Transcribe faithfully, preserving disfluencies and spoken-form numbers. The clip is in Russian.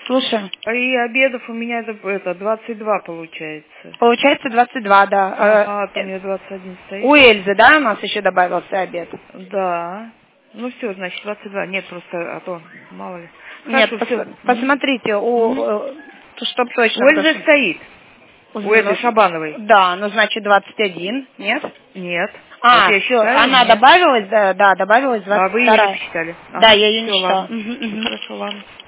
Слушай. И обедов у меня это, это двадцать два получается. Получается двадцать два, да. А, там у меня двадцать один стоит. У Эльзы, да, у нас еще добавился обед? Да. Ну все, значит, двадцать два. Нет, просто, а то, мало ли. Нет, Хорошо, пос посмотрите, у, mm-hmm. чтоб точно... У Эльзы стоит. У, у этой ну, Шабановой. Да, ну значит двадцать один, нет? Нет. А, вот я все, считаю, она нет. добавилась, да, да, добавилась двадцать два. А вы ее не посчитали? Да, Ага, я ее не все, считала. ладно. Угу, угу. Хорошо, ладно.